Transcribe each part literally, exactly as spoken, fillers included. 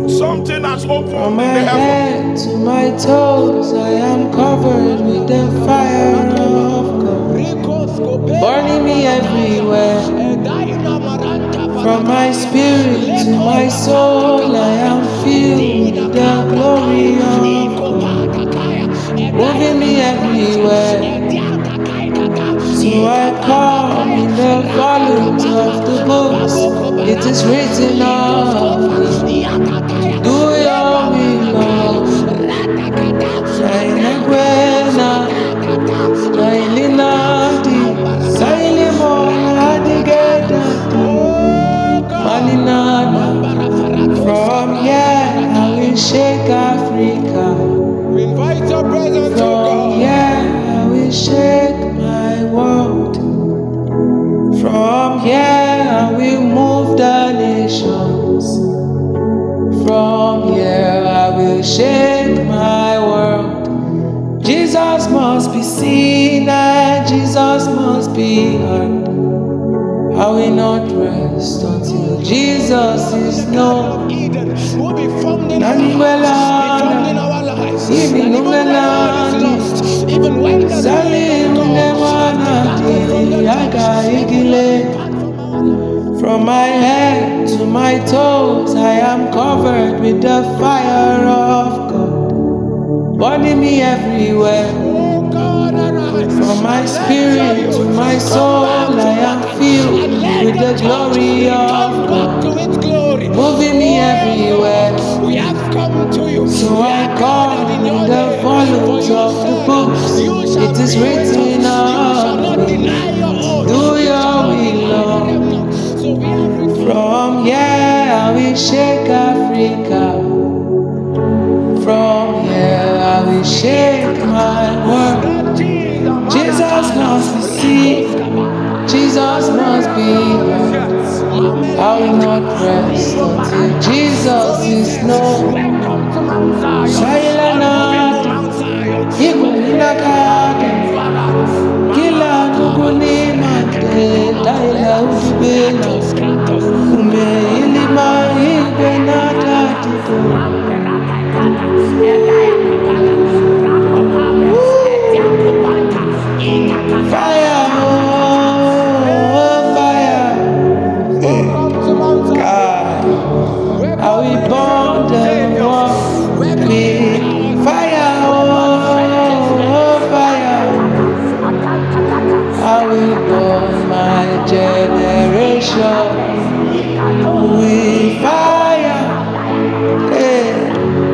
Something has opened From my in the head to my toes, I am covered with the fire of God, burning me everywhere. From my spirit to my soul, I am filled with the glory of God, moving me everywhere. So I come in the volumes of the books. It is written of me. Do your will, Lord. Shaina Gwena, Shailina Di, Sailimona Digeda, Maninana. From here I will shake Africa. Invite your presence, From here I will shake my world. From here I will move the nations. From here I will shake my world. Jesus must be seen and Jesus must be heard. I will not rest until Jesus is known. From my head to my toes, I am covered with the fire of God, burning me everywhere. From my spirit to my soul, I am filled with the glory of God, moving me everywhere. So I come in the volumes of the books. It is written of me. Do your will, Lord. From here I will shake Africa. From here I will shake my world. Jesus must be seen. Jesus must be heard. I will not rest until Jesus is known. Shailana, Ikunakake, Kila Nuguni Mate, Daila Udibela, Ume Ilima Ibenata Tito. Fire, oh, fire. God, I will burn them up with fire, oh, fire. I will burn my generation with fire. Hey,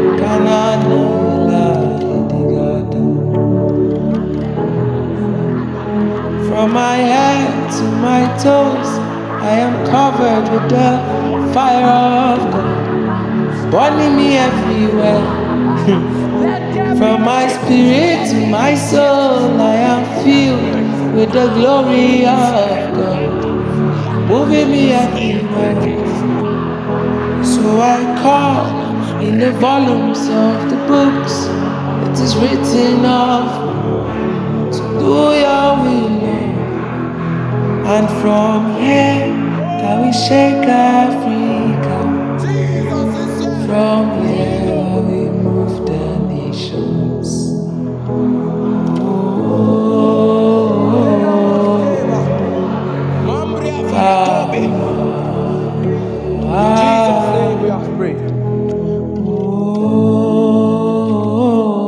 from my head to my toes, I am covered with the fire of God, burning me everywhere. From my spirit to my soul, I am filled with the glory of God, moving me everywhere. So I come in the volumes of the books. It is written of me to do your will, and from here I will shake Africa. From here I will move the nations.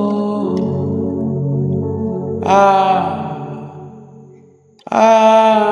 Ah, ah.